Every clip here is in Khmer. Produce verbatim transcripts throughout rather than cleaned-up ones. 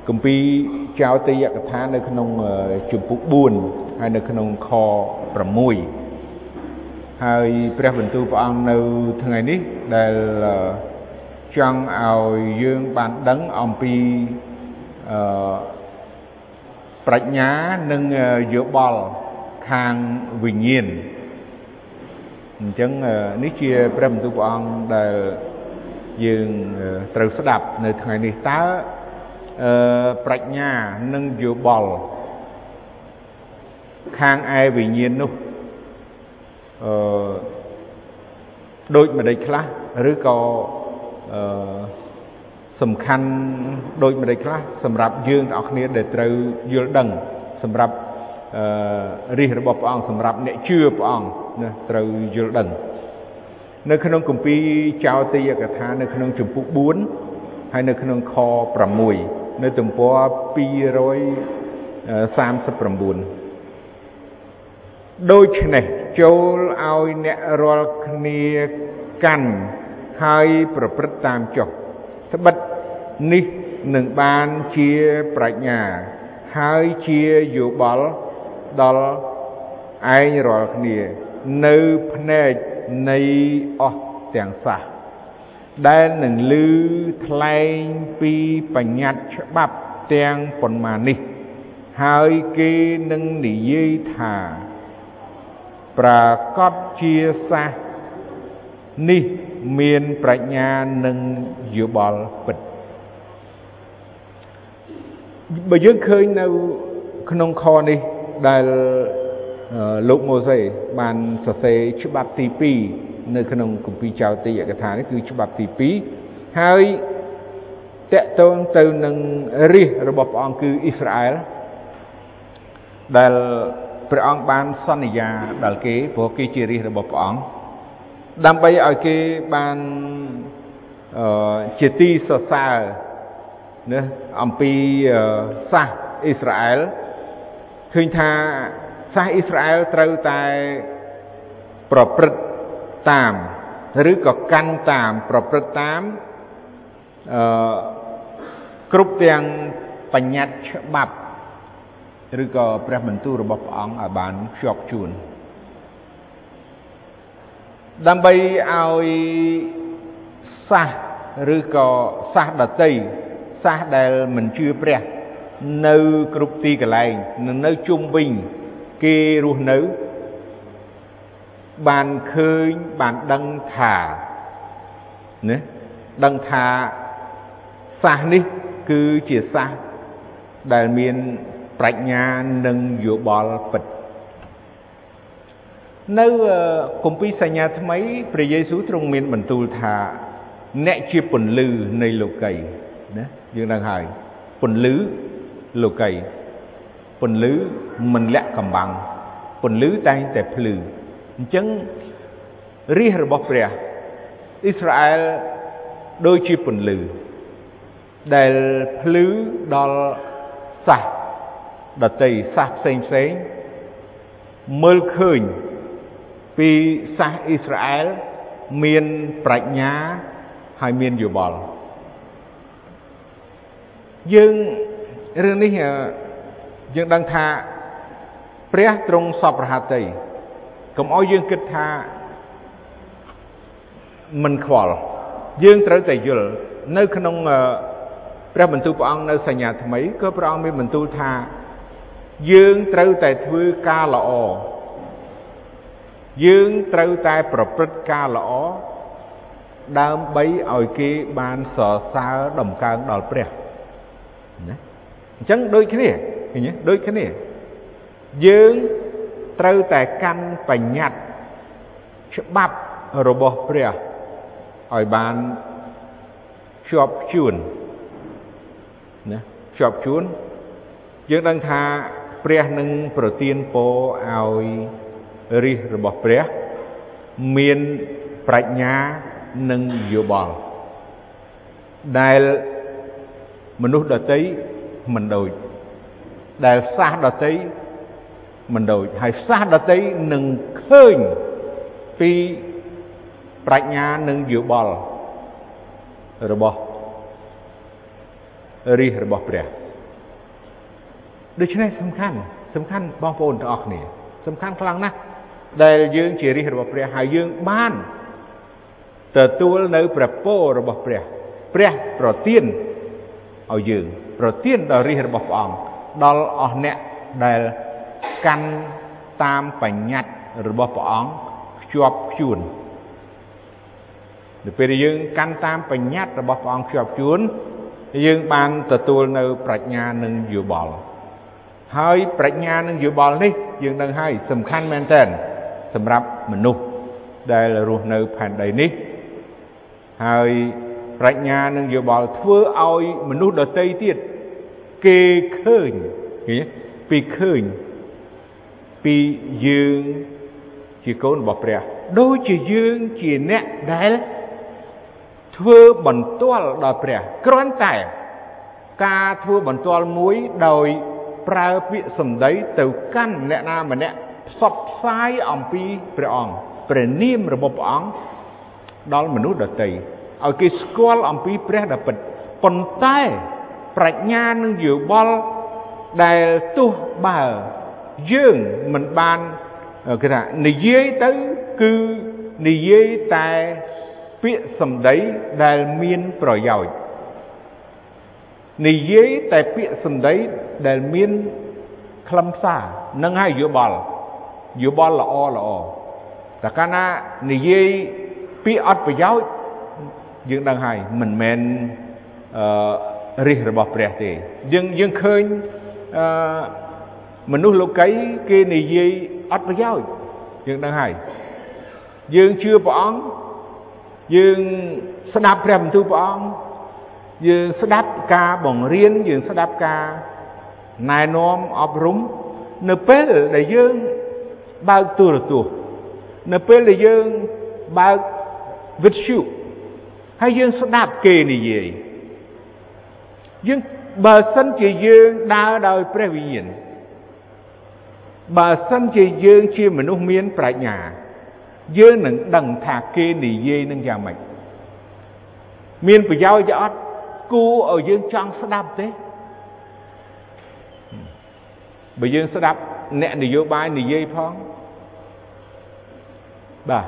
công ty chào tây cái tháng nơi khung chụp bút buồn hay nơi khung kho bầm mùi hayព្រះបន្ទូលព្រះអង្គនៅថ្ងៃនេះដែលចង់ឲ្យយើងបានដឹងអំពីអឺប្រាជ្ញានិងយោបល់ខាងវិញ្ញាណអញ្ចឹងនេះជាព្រះបន្ទូលព្រះអង្គដែលយើងត្រូវស្ដាប់នៅថ្ងៃនេះតើអឺប្រាជ្ញានិងយោបល់ខាងឯវិញ្ញាណនោះអឺដូចម្ដេចខ្លះឬក៏អឺសំខាន់ដូចម្ដេចខ្លះសម្រាប់យើងទាំងអស់គ្នាដែលត្រូវយល់ដឹងសម្រាប់អឺរាជរបស់ព្រះអង្គសម្រាប់អ្នកជឿព្រះអង្គណាត្រូវយល់ដឹងនៅក្នុងគម្ពីរចោទយកថានៅក្នុងជំពូកបួនហើយនៅក្នុងខប្រាំមួយនៅទំព័រពីររយសាមសិបប្រាំបួនដូច្នេះចូលឲ្យអ្នករាល់គ្នាកាន់ហើយប្រព្រឹត្តតាមចុះត្បិតនេះនឹងបានជាប្រាជ្ញាហើយជាយោបល់ដល់ឯងរាល់គ្នានៅភ្នែកនៃអស់ទាំងសះដែលនឹងឮថ្លែងពីបញ្ញត្តិច្បាប់ទាំងប៉ុន្មាននេះហើយគេនឹងនិយាយថាប្រកបជាសាសនេះមានប្រាជ្ញានិងយោបល់ពិតបើយើងឃើញនៅក្នុងខនេះដែលលោកម៉ូសេបានសរសេរច្បាប់ទីពីរនៅក្នុងគម្ពីរចោទយកថានេះគឺច្បាប់ទីពីរហើយតកតងទៅនឹងរាជរបស់ព្រះអង្គគឺអ៊ីស្រាអែលដែលព្រះអង្គបានសន្យាដល់គេព្រោះគេជារាជរបស់ព្រះអង្គដើម្បីឲ្យគេបានអឺជាទីសរសើរណាអំពីសាសអ៊ីស្រាអែលឃើញថាសាសអ៊ីស្រាអែលត្រូវតែប្រព្រឹត្តតាមឬក៏កាន់តាមប្រព្រឹត្តតាមអឺគ្រប់ទាំងបញ្ញត្តិច្បាប់ឬក៏ព្រះបន្ទូលរបស់ព្រះអង្គឲ្យបានភ្ជាប់ជួនដើម្បីឲ្យសាសឬក៏សាសដតីសាសដែលមិនជឿព្រះនៅគ្រប់ទីកន្លែងនៅជុំវិញគេរស់នៅបានឃើញបានដឹងថាណាដឹងថាសាសនេះគឺជាសាសដែលមានប្រាជ្ញានិងយោបល់ពិតនៅគម្ពីរសញ្ញាថ្មីព្រះយេស៊ូវទ្រង់មានបន្ទូលថាអ្នកជាពន្លឺនៃលោកីណាយើងដឹងហើយពន្លឺលោកីពន្លឺមិនលាក់កំបាំងពន្លឺតែងតែភ្លឺអញ្ចឹងរាជរបស់ព្រះអ៊ីស្រាអែលដូចជាពន្លឺដែលភ្លឺដល់សាសដតីសាសផ្សេងផ្សេងមើលឃើញពីសាសអ៊ីស្រាអែលមានប្រាជ្ញាហើយមានយោបល់យើងរឿងនេះយើងដឹងថាព្រះទ្រង់សពរហតីកុំឲ្យយើងគិតថាមិនខ្វល់យើងត្រូវតែយល់នៅក្នុងព្រះបន្ទូលព្រះអង្គនៅសញ្ញាថ្មីក៏ព្រះអង្គមានបន្ទូលថាយើងត្រូវតែធ្វើការល្អយើងត្រូវតែប្រព្រឹត្តការល្អដើម្បីឲ្យគេបានសរសើរដំកើងដល់ព្រះណាអញ្ចឹងដូចគ្នាឃើញទេដូចគ្នាយើងត្រូវតែកាន់បញ្ញត្តិច្បាប់របស់ព្រះឲ្យបានជាប់ជួនណាជាប់ជួនយើងដឹងថាព្រះនឹងប្រទានពរឲ្យរាជរបស់ព្រះមានប្រាជ្ញានិងយោបល់ដែលមនុស្សដទៃមិនដូចដែលសាសដទៃមិនដូចហើយសាសដទៃនឹងឃើញពីប្រាជ្ញានិងយោបល់របស់រាជរបស់ព្រះដូច្នេះសំខាន់សំខាន់បងប្អូនទាំងអស់គ្នាសំខាន់ខ្លាំងណាស់ដែលយើងជារាជរបស់ព្រះហើយយើងបានទទួលនៅព្រះពររបស់ព្រះព្រះប្រទានឲ្យយើងប្រទានដល់រាជរបស់ព្រះអង្គដល់អស់អ្នកដែលកាន់តាមបញ្ញត្តិរបស់ព្រះអង្គខ្ជាប់ខ្ជួននៅពេលដែលយើងកាន់តាមបញ្ញត្តិរបស់ព្រះអង្គខ្ជាប់ខ្ជួនយើងបានទទួលនៅប្រាជ្ញានិងយោបល់ហើយប្រាជ្ញានិងយោបល់នេះយើងដឹងហើយសំខាន់មែនទែនសម្រាប់មនុស្សដែលរស់នៅផែនដីនេះហើយប្រាជ្ញានិងយោបល់ធ្វើឲ្យមនុស្សដទៃទៀតគេឃើញពីឃើញពីយើងជាកូនរបស់ព្រះដូចជាយើងជាអ្នកដែលធ្វើបន្ទាល់ដល់ព្រះគ្រាន់តែការធ្វើបន្ទាល់មួយដោយប្រើពាក្យសម្ដីទៅកាន់អ្នកណាម្នាក់ផ្សព្វផ្សាយអំពីព្រះអង្គព្រះនាមរបស់ព្រះអង្គដល់មនុស្សដទៃឲ្យគេស្គាល់អំពីព្រះដ៏ពិតប៉ុន្តែប្រាជ្ញានិងយោបល់ដែលទោះបើយើងមិនបានគេថានិយាយទៅគឺនិយាយតែពាក្យសម្ដីដែលមានប្រយោជន៍និយាយតែពាក្យសម្ដីដែលមានខ្លឹមសារនឹងហើយយោបល់យោបល់ល្អល្អតែកាលណានិយាយពាក្យអត់ប្រយោជន៍យើងដឹងហើយមិនមែនអឺរិះរបស់ព្រះទេយើងយើងឃើញអឺមនុស្សលោកីគេនិយាយអត់ប្រយោជន៍យើងដឹងហើយយើងជឿព្រះអង្គយើងស្ដាប់ព្រះបន្ទូលព្រះអង្គយើងស្ដាប់ការបង្រៀនយើងស្ដាប់ការណែនាំអប់រំនៅពេលដែលយើងបើកទូរទស្សន៍នៅពេលដែលយើងបើកវិទ្យុហើយយើងស្ដាប់គេនិយាយយើងបើសិនជាយើងដើរដោយព្រះវិញ្ញាណបើសិនជាយើងជាមនុស្សមានប្រាជ្ញាយើងនឹងដឹងថាគេនិយាយនឹងយ៉ាងម៉េចមានប្រយោជន៍ទេអត់គួរឲ្យយើងចង់ស្ដាប់ទេបើយើងស្ដាប់អ្នកនយោបាយនិយាយផងបាទ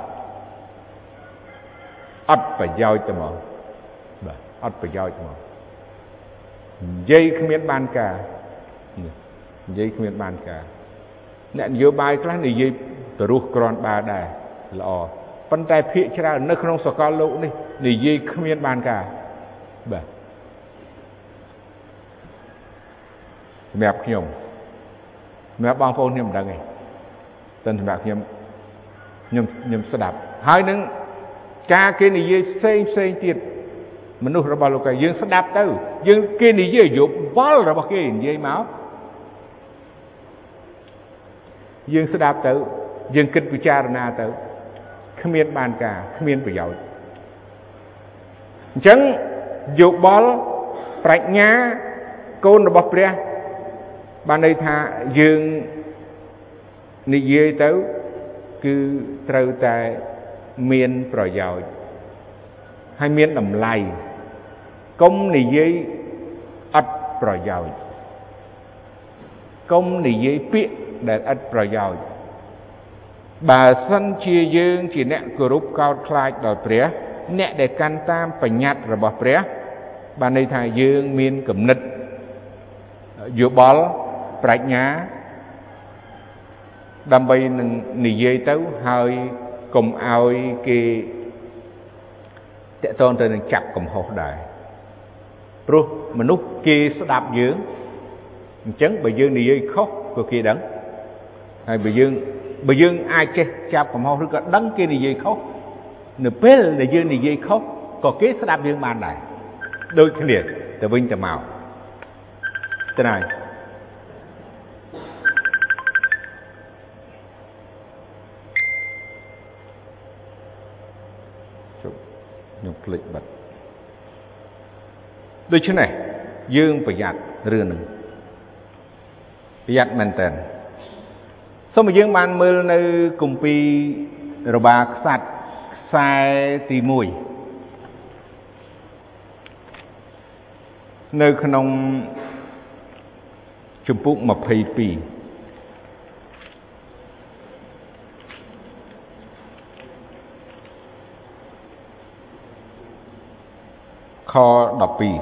អត់ប្រយោជន៍ទេហ្មងបាទអត់ប្រយោជន៍ហ្មងនិយាយគ្មានបានការនិយាយគ្មានបានការអ្នកនយោបាយខ្លះនិយាយទៅរស់ក្រាន់បើដែរល្អប៉ុន្តែភាគច្រើននៅក្នុងសកលលោកនេះនិយាយគ្មានបានការបាទសម្រាប់ខ្ញុំសម្រាប់បងប្អូនខ្ញុំមិនដឹងទេតែសម្រាប់ខ្ញុំខ្ញុំខ្ញុំស្ដាប់ហើយនឹងការគេនិយាយផ្សេងផ្សេងទៀតមនុស្សរបស់លោកយើងស្ដាប់ទៅយើងគេនិយាយយោបល់របស់គេនិយាយមកយើងស្ដាប់ទៅយើងគិតពិចារណាទៅគ្មានបានការគ្មានប្រយោជន៍អញ្ចឹងយោបល់ប្រាជ្ញាកូនរបស់ព្រះបានន័យថាយើងនិយាយទៅគឺត្រូវតែមានប្រយោជន៍ហើយមានតម្លៃកុំនិយាយអត់ប្រយោជន៍កុំនិយាយពាក្យដែលឥតប្រយោជន៍បើសិនជាយើងជាអ្នកគោរពកោតខ្លាចដល់ព្រះអ្នកដែលកាន់តាមបញ្ញត្តិរបស់ព្រះបានន័យថាយើងមានគំនិតយោបល់ប្រាជ្ញាដើម្បីនឹងនិយាយទៅហើយកុំឲ្យគេតកតងទៅនឹងចាប់កំហុសដែរព្រោះមនុស្សគេស្ដាប់យើងអញ្ចឹងបើយើងនិយាយខុសក៏គេដឹងហើយបើយើងបើយើងអាចចេះចាប់កំហុសឬក៏ដឹងគេនិយាយខុសនៅពេលដែលយើងនិយាយខុសក៏គេស្ដាប់យើងបានដែរដូចគ្នាទៅវិញទៅមកទៅណាខ្ញុំភ្លេចបាត់ដូច្នេះយើងប្រយ័ត្នរឿងហ្នឹងប្រយ័ត្នមែនតើសូមឲ្យយើងបានមើលនៅគម្ពីររបាក្សត្រខ្សែទីមួយនៅក្នុងជំពូកម្ភៃពីរខដប់ពីរ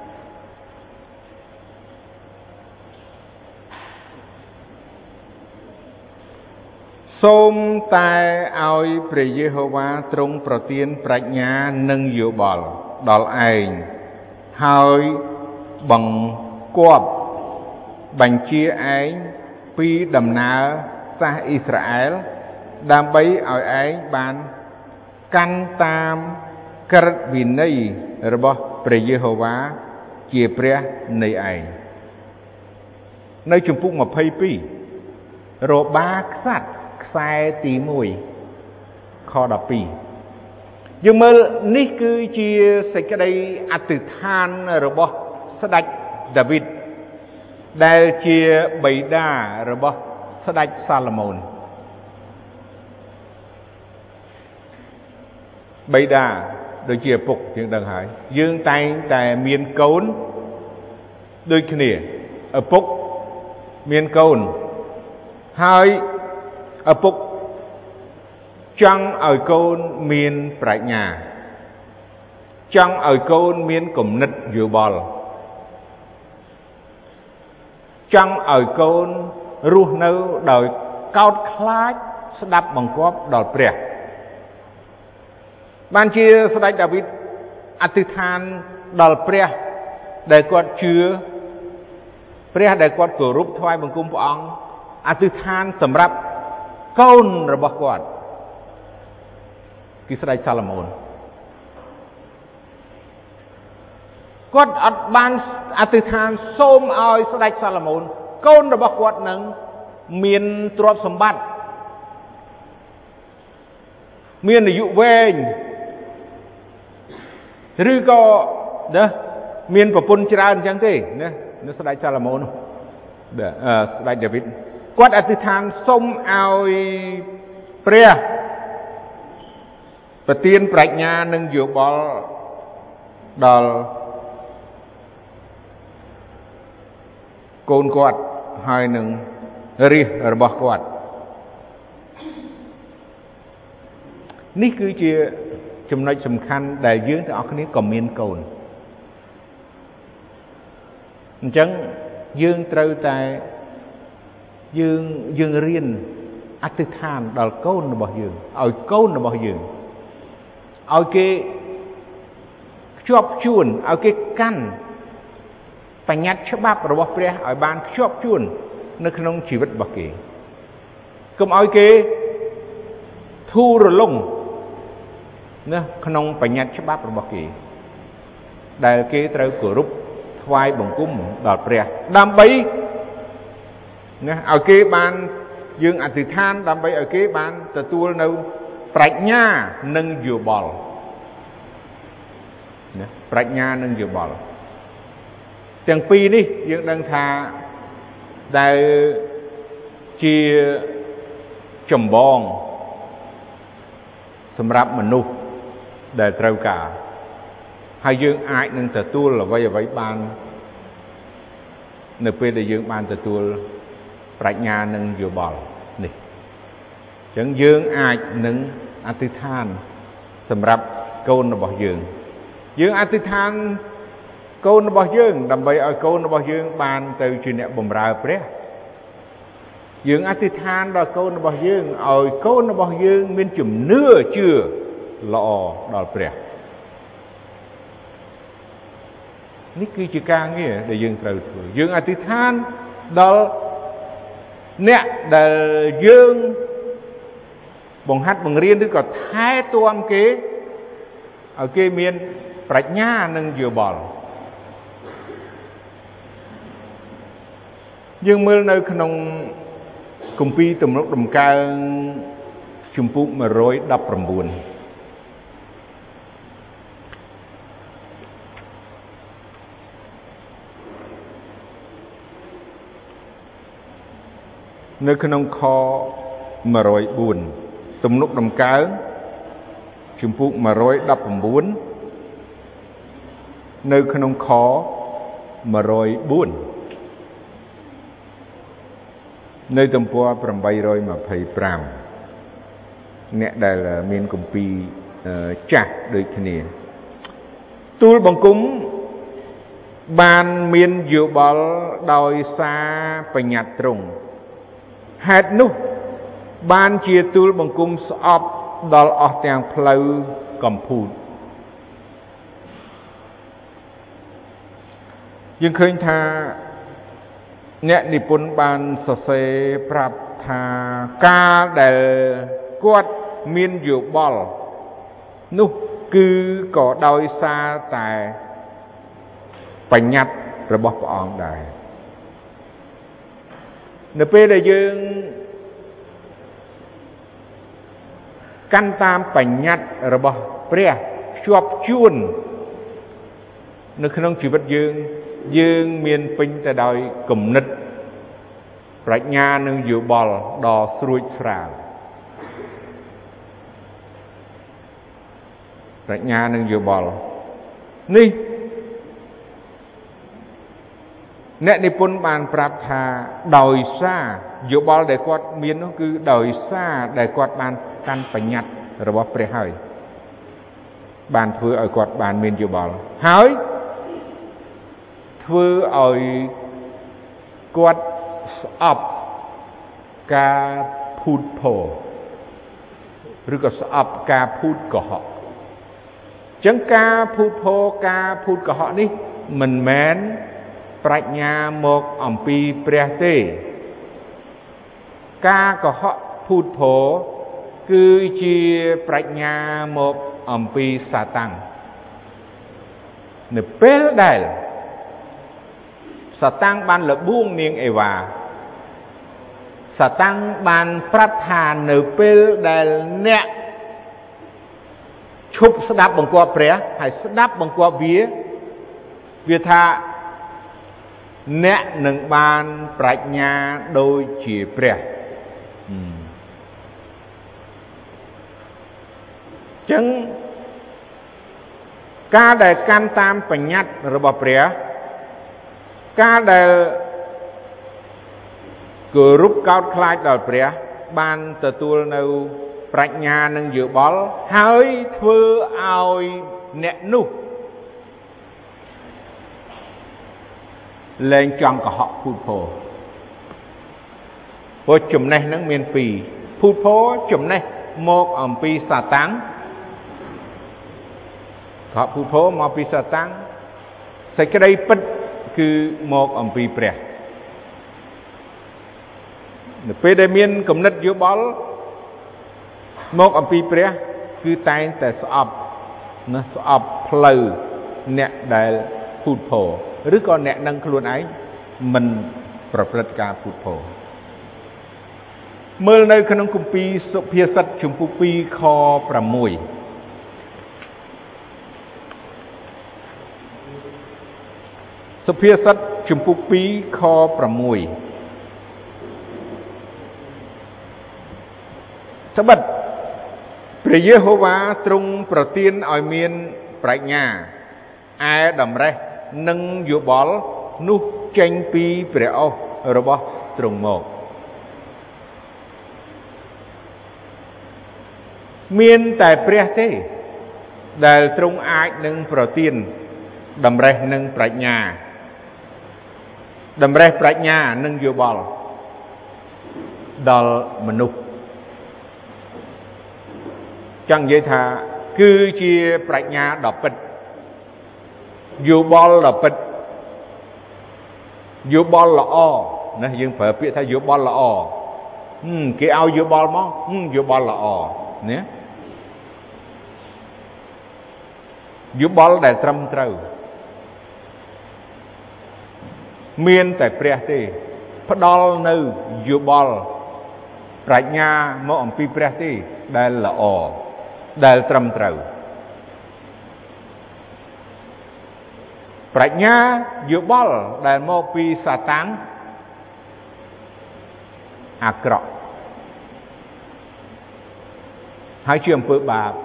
សូមតែឲ្យព្រះយេហូវ៉ាទ្រង់ប្រទានប្រាជ្ញានិងយោបល់ដល់ឯងហើយបង្គាប់បញ្ជាឯងពីដំណើរសាសអ៊ីស្រាអែលដើម្បីឲ្យឯងបានកាន់តាមក្រឹតវិន័យរបស់ព្រះយេហូវ៉ាជាព្រះនៃឯងនៅជំពូកម្ភៃពីររបាខ្សាត់ខ្សែទីមួយខដប់ពីរយើងមើលនេះគឺជាសេចក្តីអធិដ្ឋានរបស់ស្ដេចដាវីតដែលជាបិតារបស់ស្ដេចសាឡូមោនបិតាដូចជាឪពុកយើងដឹងហើយយើងតែងតែមានកូនដូចគ្នាឪពុកមានកូនហើយឪពុកចង់ឲ្យកូនមានប្រាជ្ញាចង់ឲ្យកូនមានគំនិតយោបល់ចង់ឲ្យកូនរស់នៅដោយកោតខ្លាចស្ដាប់បង្គាប់ដល់ព្រះបានជាស្ដេចដាវីតអធិដ្ឋានដល់ព្រះដែលគាត់ជឿព្រះដែលគាត់គោរពថ្វាយបង្គំព្រះអង្គអធិដ្ឋានសម្រាប់កូនរបស់គាត់គឺស្ដេចសាឡូមោនគាត់អត់បានអធិដ្ឋានសូមឲ្យស្ដេចសាឡូមោនកូនរបស់គាត់នឹងមានទ្រព្យសម្បត្តិមានអាយុវែងឬក៏ណាមានប្រពន្ធច្រើនអញ្ចឹងទេណានៅស្ដេចសាឡូមោនអឺស្ដេចដាវីតគាត់អធិដ្ឋានសូមឲ្យព្រះប្រទានប្រាជ្ញានិងយោបល់ដល់កូនគាត់ហើយនឹងរាជរបស់គាត់នេះគឺជាចំណុចសំខាន់ដែលយើងទាំងអស់គ្នាក៏មានកូនអញ្ចឹងយើងត្រូវតែយើងយើងរៀនអធិដ្ឋានដល់កូនរបស់យើងឲ្យកូនរបស់យើងឲ្យគេខ្ជាប់ខ្ជួនឲ្យគេកាន់បញ្ញត្តិច្បាប់របស់ព្រះឲ្យបានខ្ជាប់ខ្ជួននៅក្នុងជីវិតរបស់គេកុំឲ្យគេធូររលុងណាក្នុងបញ្ញត្តិច្បាប់របស់គេដែលគេត្រូវគោរពថ្វាយបង្គំដល់ព្រះដើម្បីណាឲ្យគេបានយើងអធិដ្ឋានដើម្បីឲ្យគេបានទទួលនៅប្រាជ្ញានិងយោបល់ណាប្រាជ្ញានិងយោបល់ទាំងពីរនេះយើងដឹងថាដែលជាចម្បងសម្រាប់មនុស្សដែលត្រូវការហើយយើងអាចនឹងទទួលអ្វីអ្វីបាននៅពេលដែលយើងបានទទួលប្រាជ្ញានិងយោបល់នេះអញ្ចឹងយើងអាចនឹងអធិដ្ឋានសម្រាប់កូនរបស់យើងយើងអធិដ្ឋានកូនរបស់យើងដើម្បីឲ្យកូនរបស់យើងបានទៅជាអ្នកបម្រើព្រះយើងអធិដ្ឋានដល់កូនរបស់យើងឲ្យកូនរបស់យើងមានជំនឿជឿល្អដល់ព្រះនេះគឺជាការងារដែលយើងត្រូវធ្វើយើងអធិដ្ឋានដល់អ្នកដែលយើងបង្ហាត់បង្រៀនឬក៏ថែទាំគេឲ្យគេមានប្រាជ្ញានិងយោបល់យើងមើលនៅក្នុងគម្ពីរទំនុកដំកើងជំពូកmột trăm mười chínនៅក្នុងខmột trăm bốnទំនុកដំកើងជំពូកmột trăm mười chínនៅក្នុងខmột trăm bốn nơi tầm po bảy rồi mà phải pram nè đây là miền công pi chặt đôi khi tu bằng cúng ban miền dự bảo đòi xa phải nhặt trùng hạt nút ban chia tu bằng cúng sọp đòi ở tiếng phơi cầm phun nhưng khơi tha nè niệm pun ban sơ sê prap tha ca để quát miền dự bảo nút cứ có đòi xa tại phải nhặt rồi bỏ ông đại nửa bên đây dương căn tam phải nhặt rồi bỏ pre chụp chuồn nửa khi nông chỉ vật dương dương miền pin tại đòi cụm nứt rạch nhà nương dự bò đò xuôi sào rạch nhà nương dự bò ní nè niệm pun bàn prap tha đòi xa dự bò để quạt miền nó cứ đòi xa để quạt bàn căn phải nhặt rồi bỏ pre hơi bàn thưa ở quạt bàn miền dự bò hơi thưa ở quạt ấp ca phút phổ rồi có ấp ca phút của họ chẳng ca phút phổ ca phút của họ đi mình mến prạch nhà một ẩm pi pre tê ca của họ phút phổ cứ chia prạch nhà một ẩm pi sa tăng nè bế đài sa tăng ban là buông niên Eva sa tăng ban prap thà nửa bế đài nè chụp sắp đáp bằng qua pre hay sắp đáp bằng qua vía vía tha nè nâng ban prạch nhà đôi chỉ pre chẳng ca đại can tam phải nhặt rồi bỏ pre ca đại cửa rút cao khai đòi pre ban tờ tuôn nâu prạch nhà nâng dự bó hơi thưa oi nẹ nụ lên trong cả họ phút phổ vô chùm này nâng miền phì phút phổ chùm này một ẩm phì xà táng họ phút phổ một phì xà táng sẽ cái đây bất cứ một ẩm phì pre phê đề miền cầm nất dự bó một ẩm phì pre cứ tay tại sọp nó sọp phơi nẹ đại phút phổឬក៏អ្នកនឹងខ្លួនឯងមិនប្រព្រឹត្តការពុទ្ធោមើលនៅក្នុងគម្ពីរសុភាសិតជំពូកពីរខប្រាំមួយសុភាសិតជំពូកពីរខប្រាំមួយត្បិតព្រះយេហូវ៉ាទ្រង់ប្រទានឲ្យមានប្រាជ្ញាឯតម្រេះនឹងយោបល់នោះចេញពីព្រះអស់របស់ទ្រង់មកមានតែព្រះទេដែលទ្រង់អាចនឹងប្រទានតម្រេះនឹងប្រាជ្ញាតម្រេះប្រាជ្ញានឹងយោបល់ដល់មនុស្សចង់និយាយថាគឺជាប្រាជ្ញាដ៏ពិតយោបល់ដ៏ពិតយោបល់ល្អណាយើងប្រើពាក្យថាយោបល់ល្អគេឲ្យយោបល់មកយោបល់ល្អណាយោបល់ដែលត្រឹមត្រូវមានតែព្រះទេផ្ដល់នៅយោបល់ប្រាជ្ញាមកអំពីព្រះទេដែលល្អដែលត្រឹមត្រូវប្រាជ្ញាយោបល់ដែលមកពីសាតាំងអាក្រក់ហើយជាអំពើបាប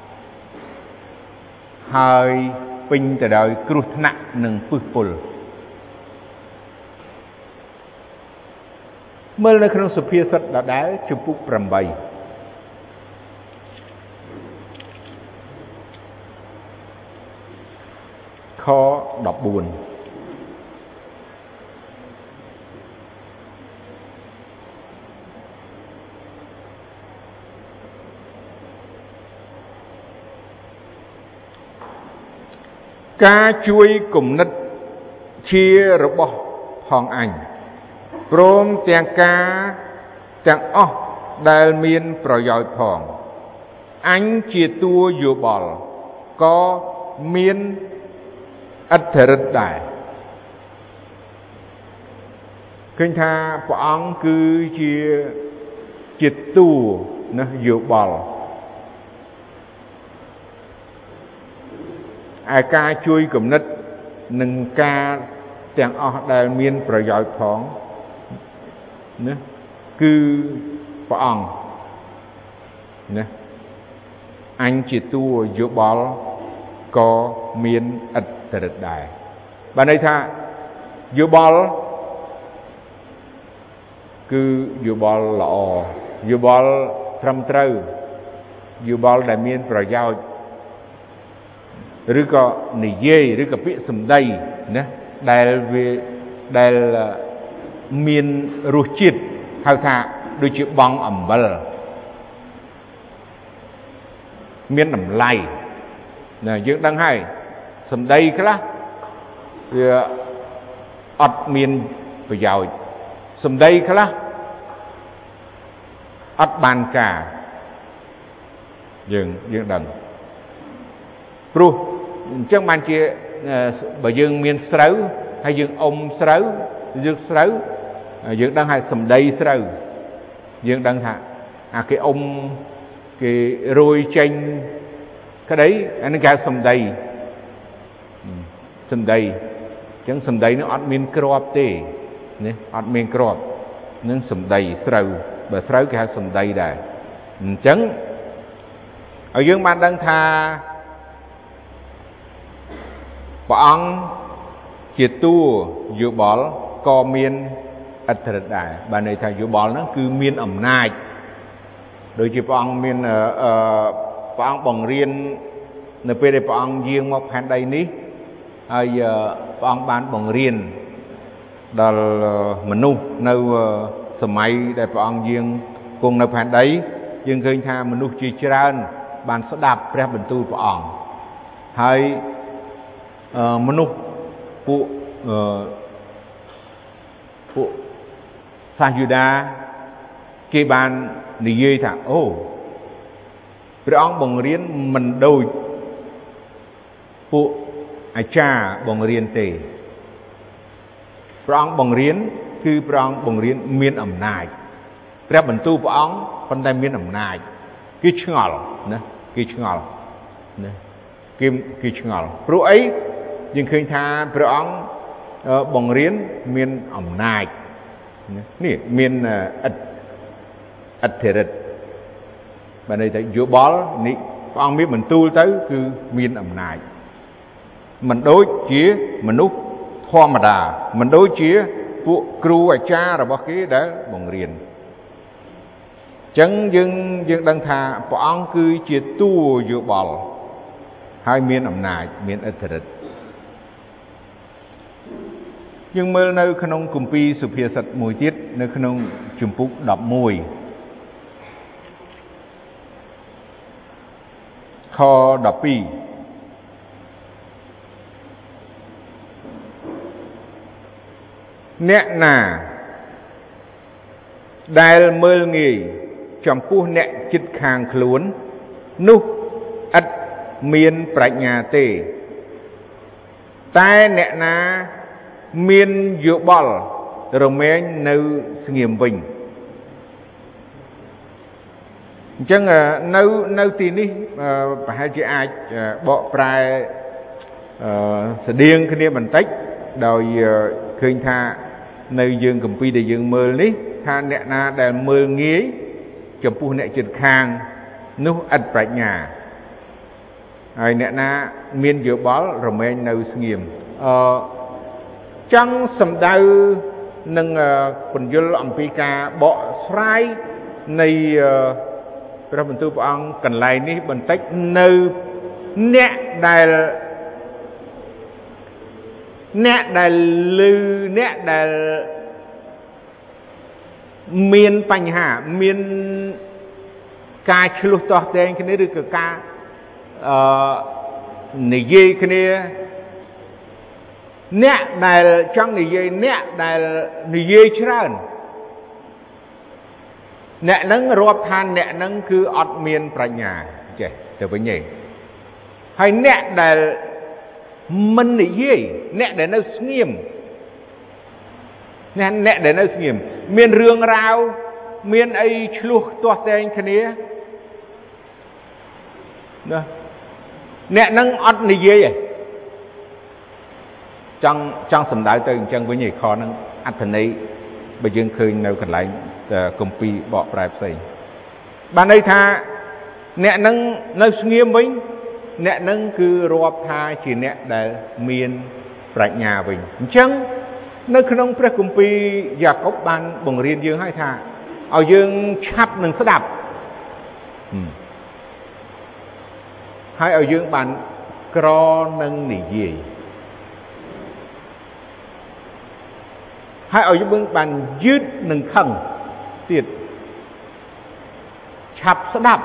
ហើយពេញទៅដោយគ្រោះថ្នាក់និងពឹសពុលមើលនៅក្នុងសុភាសិតដដែលជំពូកប្រាំបីខដប់បួនការជួយគំនិតជារបស់ផងអញព្រមទាំងការទាំងអស់ដែលមានប្រយោជន៍ផងអញជាតួយោបល់ក៏មានអត្ថឫទ្ធិដែរឃើញថាព្រះអង្គគឺជាជាតួណាយោបល់ឯការជួយគំនិតនិងការទាំងអស់ដែលមានប្រយោជន៍ផងណាគឺព្រះអង្គណាអញជាតួយោបល់ក៏មានឥទ្ធិឫទ្ធិដែរបានន័យថាយោបល់គឺយោបល់ល្អយោបល់ត្រឹមត្រូវយោបល់ដែលមានប្រយោជន៍ឬក៏និយាយឬក៏ពាក្យសម្ដីណាដែលវាដែលមានរសជាតិហៅថាដូចជាបង់អំបិលមានតម្លៃណាយើងដឹងហើយសម្ដីខ្លះវាអត់មានប្រយោជន៍សម្ដីខ្លះអត់បានការយើងយើងដឹងព្រោះអញ្ចឹងបានជាបើយើងមានស្រូវហើយយើងអុំស្រូវយើងស្រូវយើងដឹងហើយសម្ដីស្រូវយើងដឹងថាអាគេអុំគេរោយចេញក្តីអានឹងគេសម្ដីសម្ដីអញ្ចឹងសម្ដីនោះអត់មានគ្រាប់ទេណាអត់មានគ្រាប់នឹងសម្ដីស្រូវបើស្រូវគេហៅសម្ដីដែរអញ្ចឹងឲ្យយើងបានដឹងថាព្រះអង្គជាតួយោបល់ក៏មានឥទ្ធិឫទ្ធិដែរបានន័យថាយោបល់ហ្នឹងគឺមានអំណាចដូចជាព្រះអង្គមានអឺព្រះអង្គបង្រៀននៅពេលដែលព្រះអង្គយាងមកផែនដីនេះហើយព្រះអង្គបានបង្រៀនដល់មនុស្សនៅសម័យដែលព្រះអង្គយាងគង់នៅផែនដីយើងឃើញថាមនុស្សជាច្រើនបានស្ដាប់ព្រះបន្ទូលព្រះអង្គហើយមនុស្សពួកពួកសាសយូដាគេបាននិយាយថាអូព្រះអង្គបង្រៀនមិនដូចពួកអាចារ្យបង្រៀនទេព្រះអង្គបង្រៀនគឺព្រះអង្គបង្រៀនមានអំណាចព្រះបន្ទូលព្រះអង្គប៉ុន្តែមានអំណាចគេឆ្ងល់ណាគេឆ្ងល់ណាគេគេឆ្ងល់ព្រោះអីយើងឃើញថាព្រះអង្គបង្រៀនមានអំណាចនេះមានឥទ្ធិឥទ្ធិឫទ្ធិបានន័យថាយោបល់នេះព្រះអង្គមានបន្ទូលទៅគឺមានអំណាចមិនដូចជាមនុស្សធម្មតាមិនដូចជាពួកគ្រូអាចារ្យរបស់គេដែលបង្រៀនអញ្ចឹងយើងយើងដឹងថាព្រះអង្គគឺជាតួយោបល់ហើយមានអំណាចមានឥទ្ធិឫទ្ធិយើងមើលនៅក្នុងគម្ពីរសុភាសិតមួយទៀតនៅក្នុងជំពូកដប់មួយខដប់ពីរអ្នកណាដែលមើលងាយចំពោះអ្នកជិតខាងខ្លួននោះឥតមានប្រាជ្ញាទេតែអ្នកណាមានយោបល់រមែងនៅស្ងៀមវិញអញ្ចឹងនៅនៅទីនេះប្រហែលជាអាចបកប្រែស្តៀងគ្នាបន្តិចដោយឃើញថានៅយើងគម្ពីរដែលយើងមើលនេះថាអ្នកណាដែលមើលងាយចំពោះអ្នកជិតខាងនោះឥតប្រាជ្ញាហើយអ្នកណាមានយោបល់រមែងនៅស្ងៀមអឺចង់សំដៅនឹងបញ្យលអំពីការបកស្រាយនៃព្រះបន្ទូលព្រះអង្គកន្លែងនេះបន្តិចនៅអ្នកដែលអ្នកដែលលឺអ្នកដែលមានបញ្ហាមានការឆ្លោះទាស់ទែងគ្នាឬក៏ការអឺនិយាយគ្នាអ្នកដែលចង់និយាយអ្នកដែលនិយាយច្រើនអ្នកនឹងរាប់ថាអ្នកនឹងគឺអត់មានប្រាជ្ញាចេះទៅវិញឯងហើយអ្នកដែលមិននិយាយអ្នកដែលនៅស្ងៀមអ្នកអ្នកដែលនៅស្ងៀមមានរឿងរ៉ាវមានអីឆ្លោះទាស់ទែងគ្នាណាអ្នកនឹងអត់និយាយទេចង់ចង់សម្ដៅទៅអញ្ចឹងវិញឯខហ្នឹងអត្ថន័យបើយើងឃើញនៅកន្លែងគម្ពីរបកប្រែផ្សេងបានន័យថាអ្នកនឹងនៅស្ងៀមវិញអ្នកនឹងគឺរាប់ថាជាអ្នកដែលមានប្រាជ្ញាវិញអញ្ចឹងនៅក្នុងព្រះគម្ពីរយ៉ាកុបបានបង្រៀនយើងឲ្យថាឲ្យយើងឆាប់នឹងស្ដាប់ហើយឲ្យយើងបានក្រនឹងនិយាយហើយឲ្យយើងបានយឺតនឹងខឹងទៀតឆាប់ស្ដាប់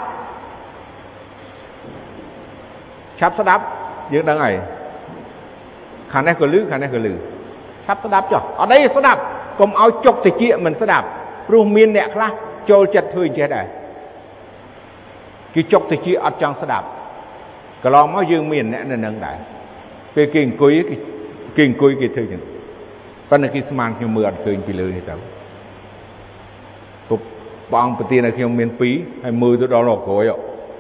ឆាប់ស្ដាប់យើងដឹងហើយខាងនេះក៏លឺខាងនេះក៏លឺឆាប់ស្ដាប់ចុះអត់អីស្ដាប់កុំឲ្យចុកតិចមិនស្ដាប់ព្រោះមានអ្នកខ្លះចូលចិត្តធ្វើអញ្ចេះដែរគេចុកតិចអត់ចង់ស្ដាប់កន្លងមកយើងមានអ្នកនៅនឹងដែរពេលគេអង្គុយគេគេអង្គុយគេធ្វើចឹងប៉ុន្តែគេស្មានខ្ញុំមើលអត់ឃើញពីលើនេះទៅពុកព្រះអង្គប្រទានឲ្យខ្ញុំមានពីរហើយមើលទៅដល់រកក្រោយ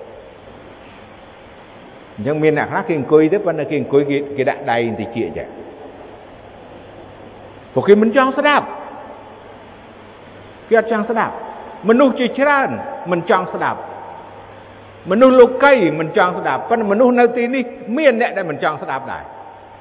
អញ្ចឹងមានអ្នកខ្លះគេអង្គុយទៅប៉ុន្តែគេអង្គុយគេគេដាក់ដៃតិចចឹងពួកគេមិនចង់ស្ដាប់គេអត់ចង់ស្ដាប់មនុស្សជាច្រើនមិនចង់ស្ដាប់មនុស្សលោកីមិនចង់ស្ដាប់ប៉ុន្តែមនុស្សនៅទីនេះមានអ្នកដែលមិនចង់ស្ដាប់ដែរ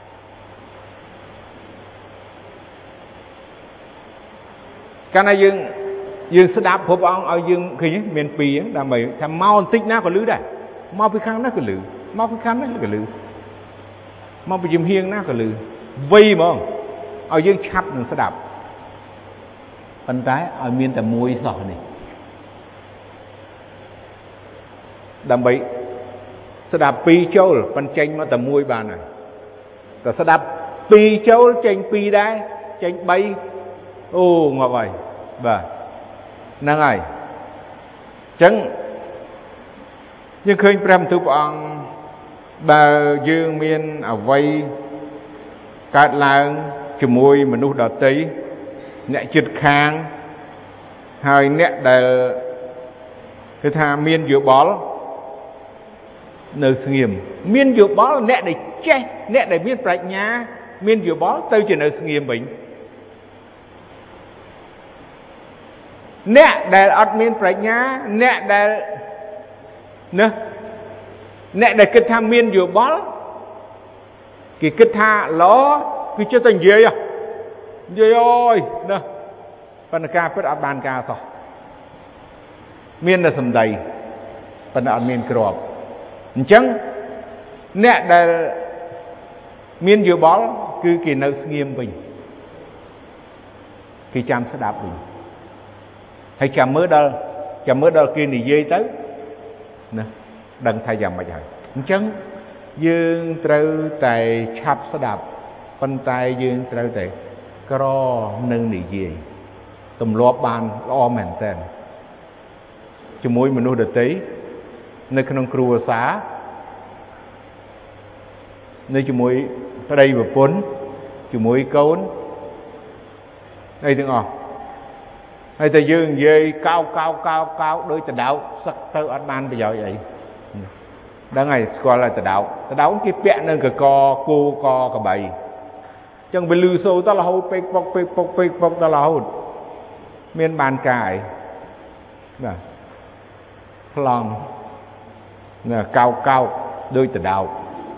កាលណាយើងយើងស្ដាប់ព្រះអង្គឲ្យយើងឃើញមានពីរដើម្បីថាមកបន្តិចណាក៏លឺដែរមកពីខាងនេះក៏លឺមកពីខាងនេះក៏លឺមកពីជំហៀងណាក៏លឺវៃហ្មងឲ្យយើងឆាប់នឹងស្ដាប់ប៉ុន្តែឲ្យមានតែមួយសោះនេះដើម្បីស្ដាប់ពីរចូលប៉ុន្តែចេញមកតែមួយបានហើយតែស្ដាប់ពីរចូលចេញពីរដែរចេញបីអូងាប់ហើយបាទហ្នឹងហើយអញ្ចឹងយើងឃើញព្រះបន្ទូលព្រះអង្គបើយើងមានអវ័យកើតឡើងជាមួយមនុស្សដទៃអ្នកជិតខាងហើយអ្នកដែលគឺថាមានយោបល់នៅស្ងៀមមានយោបល់អ្នកដែលចេះអ្នកដែលមានប្រាជ្ញាមានយោបល់ទៅជានៅស្ងៀមវិញអ្នកដែលអត់មានប្រាជ្ញាអ្នកដែលណាអ្នកដែលគិតថាមានយោបល់គេគិតថាល្អគឺចិត្តតែនិយាយនិយាយអើយណាប៉ុន្តែការពិតអត់បានការសោះមានតែសម្ដីប៉ុន្តែអត់មានគ្រាប់អញ្ចឹងអ្នកដែលមានយោបល់គឺគេនៅស្ងៀមវិញគេចាំស្ដាប់វិញហើយចាំមើលដល់ចាំមើលដល់គេនិយាយទៅណាដឹងថាយ៉ាងម៉េចហើយអញ្ចឹងយើងត្រូវតែឆាប់ស្ដាប់ប៉ុន្តែយើងត្រូវតែក្រនឹងនិយាយទម្លាប់បានល្អមែនតើជាមួយមនុស្សដទៃនៅក្នុងគ្រួសារនៅជាមួយប្តីប្រពន្ធជាមួយកូនអីទាំងអស់ហើយតែយើងនិយាយកោកកោកកោកកោកដោយតដោកសឹកទៅអត់បានប្រយោជន៍អីដឹងហើយស្គាល់ហើយតដោកតដោកគេពាក់នៅកកគោកកបីអញ្ចឹងវាលឺសូរតរហូតពេកពុកពេកពុកពេកពុកតរហូតមានបានកាយបាទប្លង់ណាកោកកោកដោយតដោក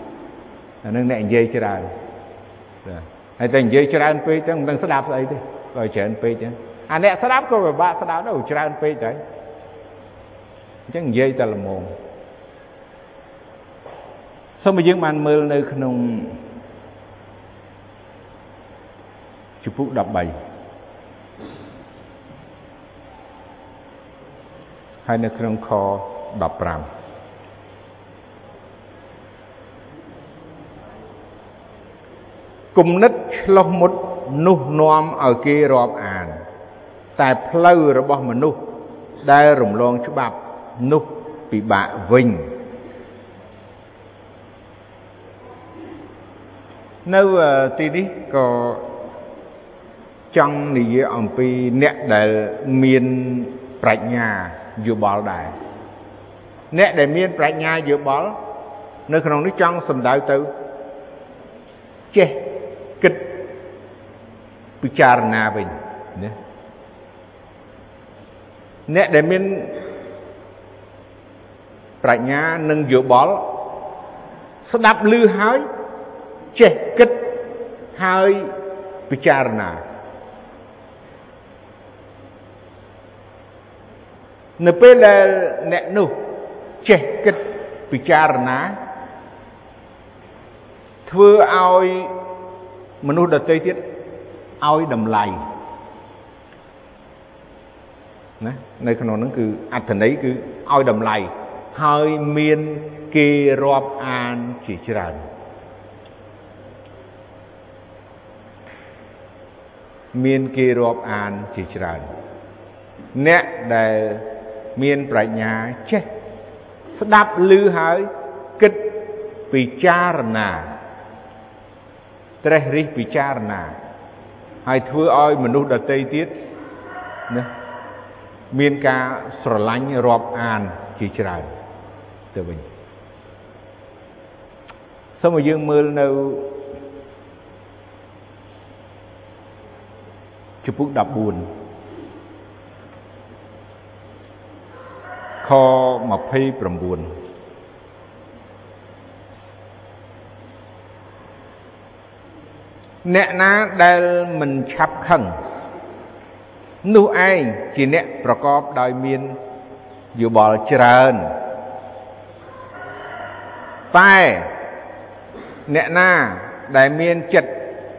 អានឹងអ្នកនិយាយច្រើនបាទហើយតែនិយាយច្រើនពេកទៅមិនដឹងស្ដាប់ស្អីទេ rồi chuyện pe chứ à nè sao đáp cô về ba sao đáp đâu chuyện pe đấy chẳng dây ta là mồm sao mà dương man mưa nơi không chụp phút đập bày hay nơi không kho đập ram cùng nít lộc một nụ nom ở kia rọp àn tại pleu rồi bỏ mà nụ đây rủng loang chú bạp nụ bị bạ vinh nếu tí đi có trong này ông pi nét để miền Bạch Nhà vừa bỏ đại nét để miền Bạch Nhà vừa bỏ nơi khổng nó trong sầm đạo tự che kịch Picharna bình nét để miền Bạch Nhà nâng vừa bỏ sẽ đáp lư hói che kịch hai Picharna nơi bên là nét nụ che kịch Picharna thưa ai mà nụ đặt tay tiết ai đầm lầy nơi khả năng cứ ạch thần ấy cứ ai đầm lầy hơi miên kê rộp an chỉ tràn miên kê rộp an chỉ tràn nét để miên Bạch Nhà chết đáp lư hơi kịch Picharna tre ri Picharna hay thưa ơi mà nút đặt tây tiết miên ca sờ lánh rọp an chỉ tràn từ mình sao mà dương mưa đâu chụp bút đập buồn kho mà phi bầm buồn nè ná đây mình chắp khẩn nu ai chỉ nèประกอบ ដោយមានយោបល់ច្រើនតែអ្នកណាដែលមានចិត្ត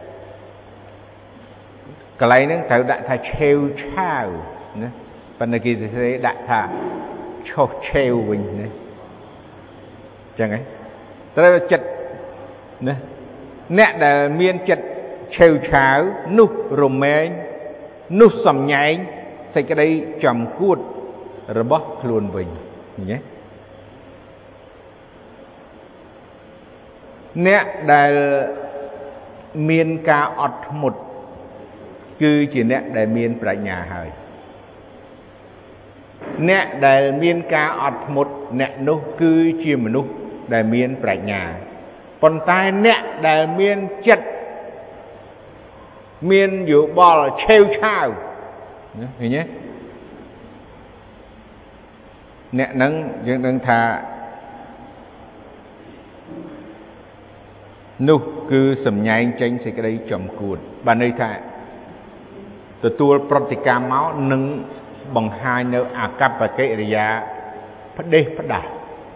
កន្លែងហ្នឹងត្រូវដាក់ថាឆេវឆាវណាប៉ុន្តែគេគេដាក់ថាឆុសឆេវវិញណាចឹងហ៎ត្រូវចិត្តណាអ្នកដែលមានចិត្តឆេវឆាវនោះរមែងនោះសំញែងសេចក្តីចំគួតរបស់ខ្លួនវិញញ៉េអ្នកដែលមានការអត់ធ្មត់គឺជាអ្នកដែលមានប្រាជ្ញាហើយអ្នកដែលមានការអត់ធ្មត់អ្នកនោះគឺជាមនុស្សដែលមានប្រាជ្ញាប៉ុន្តែអ្នកដែលមានចិត្តមានយោបល់ឆេវឆាវឃើញទេអ្នកហ្នឹងយើងដឹងថានោះគឺសំញែងចេញសេចក្តីចំគួតបានន័យថាទទួលប្រតិកម្មមកនឹងបង្ហាញនៅអាកប្បកិរិយាផ្ដេសផ្ដាស់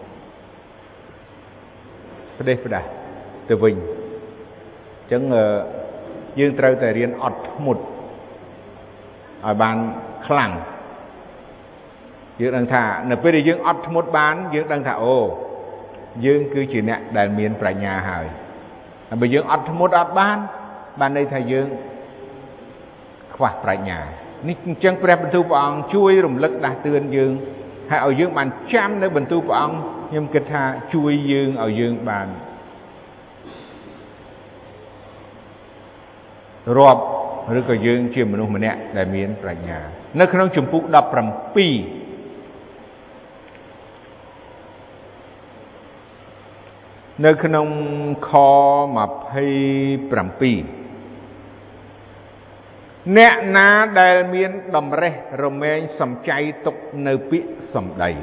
ផ្ដេសផ្ដាស់ទៅវិញអញ្ចឹងយើងត្រូវតែរៀនអត់ធ្មត់ឲ្យបានខ្លាំងយើងដឹងថានៅពេលដែលយើងអត់ធ្មត់បានយើងដឹងថាអូយើងគឺជាអ្នកដែលមានប្រាជ្ញាហើយហើយបើយើងអត់ធ្មត់អត់បានបានន័យថាយើងខ្វះប្រាជ្ញានេះអញ្ចឹងព្រះបន្ទូលព្រះអង្គជួយរំលឹកដាស់តឿនយើងហើយឲ្យយើងបានចាំនៅបន្ទូលព្រះអង្គខ្ញុំគិតថាជួយយើងឲ្យយើងបានរាប់ឬក៏យើងជាមនុស្សម្នាក់ដែលមានប្រាជ្ញានៅក្នុងជំពូកដប់ប្រាំពីរនៅក្នុងខម្ភៃប្រាំពីរអ្នកណាដែលមានតម្រេះរមែងសំចៃទុកនៅពាក្យសម្ដី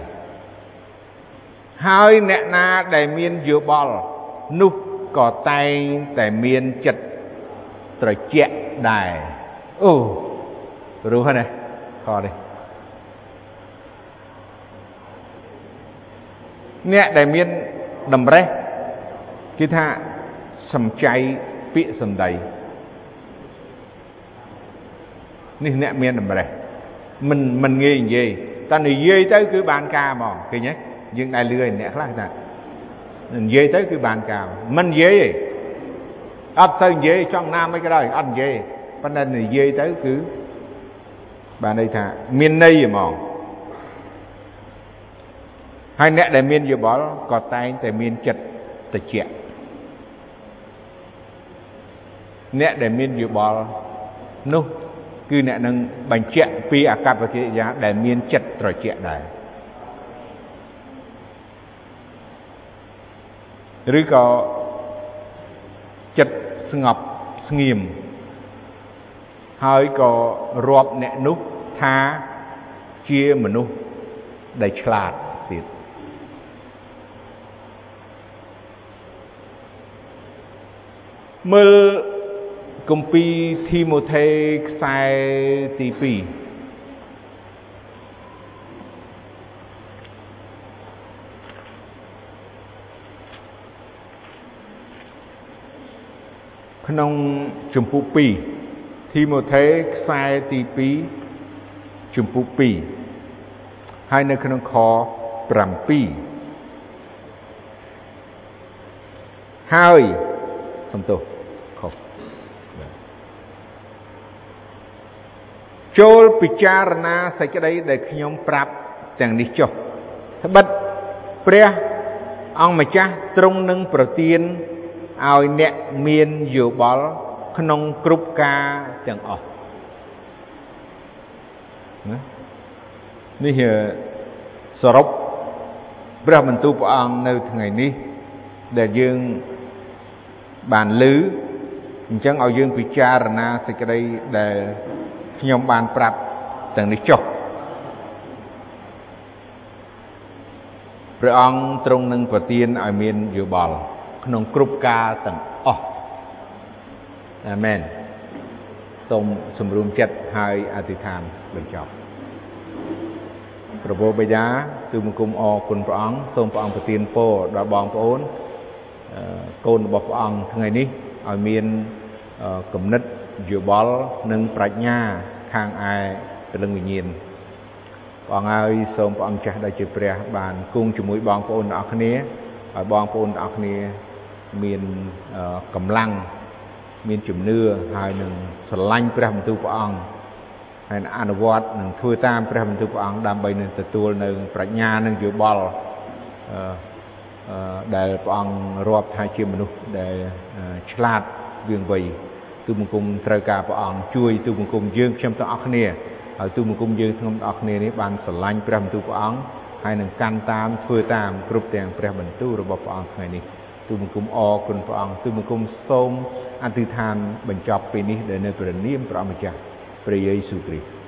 ហើយអ្នកណាដែលមានយោបល់នោះក៏តែងតែមានចិត្តត្រជាក់ដែរអូรู้ฮะเนี่ยข้อนี้เนี่ยได้เมียนดำเรคิดថាសំចៃពាក្យសម្ដីនេះអ្នកមានតម្រេះមិនមិនងាយនិយាយតែនិយាយទៅគឺបានការហ្មងឃើញទេយើងដែលលឿនអ្នកខ្លះថានិយាយទៅគឺបានការមិននិយាយទេអត់ទៅនិយាយចង់ណាមិនក៏ដោយអត់និយាយប៉ុន្តែនិយាយទៅគឺបានន័យថាមានន័យហ្មងហើយអ្នកដែលមានយោបល់ក៏តែងតែមានចិត្តត្រជាក់អ្នកដែលមានយោបល់នោះគឺអ្នកនឹងបញ្ជាក់ពីអាកប្បកិរិយាដែលមានចិត្តត្រជាក់ដែរឬក៏ចិត្តស្ងប់ស្ងៀមហើយក៏រាប់អ្នកនោះថាជាមនុស្សដែលឆ្លាតទៀតមើលគម្ពីរធីម៉ូថេខ្សែទីពីរក្នុងជំពូកពីរធីម៉ូថេខ្សែទីពីរជំពូកពីរហើយនៅក្នុងខbảyហើយសំទោសខុសចូលពិចារណាសេចក្តីដែលខ្ញុំប្រាប់ទាំងនេះចុះត្បិតព្រះអង្គម្ចាស់ទ្រង់នឹងប្រទានឲ្យអ្នកមានយោបល់ក្នុងគ្រប់ការទាំងអស់ណានេះសរុបព្រះបន្ទូលព្រះអង្គនៅថ្ងៃនេះដែលយើងបានឮអញ្ចឹងឲ្យយើងពិចារណាសេចក្តីដែលខ្ញុំបានប្រាប់ទាំងនេះចុះព្រះអង្គទ្រង់នឹងប្រទានឲ្យមានយោបល់ក្នុងគ្រប់ការទាំងអស់អាមែនសូមសម្រួមចិត្តហើយអធិដ្ឋានបញ្ចប់ព្រះបិតាទូលបង្គំអរគុណព្រះអង្គសូមព្រះអង្គប្រទានពរដល់បងប្អូនកូនរបស់ព្រះអង្គថ្ងៃនេះឲ្យមានគំនិតយោបល់និងប្រាជ្ញាខាងឯព្រលឹងវិញ្ញាណព្រះអង្គហើយសូមព្រះអង្គចាស់ដែលជាព្រះបានគង់ជាមួយបងប្អូនទាំងអស់គ្នាឲ្យបងប្អូនទាំងអស់គ្នាមានកម្លាំងមានជំនឿហើយនឹងស្រឡាញ់ព្រះបន្ទូលព្រះអង្គហើយអនុវត្តនឹងធ្វើតាមព្រះបន្ទូលព្រះអង្គដើម្បីនឹងទទួលនៅប្រាជ្ញានិងយោបល់ដែលព្រះអង្គរាប់ថាជាមនុស្សដែលឆ្លាតវាងវៃទូលបង្គំត្រូវការព្រះអង្គជួយទូលបង្គំយើងខ្ញុំទាំងអស់គ្នាហើយទូលបង្គំយើងទាំងអស់គ្នានេះបានស្រឡាញ់ព្រះបន្ទូលព្រះអង្គហើយនឹងកាន់តាមធ្វើតាមគ្រប់ទាំងព្រះបន្ទូលរបស់ព្រះអង្គថ្ងៃនេះទូលបង្គំអរគុណព្រះអង្គទូលបង្គំសូមអធិដ្ឋានបញ្ចប់ពេលនេះដែលនៅព្រះនាមព្រះអម្ចាស់ព្រះយេស៊ូវគ្រីស្ទ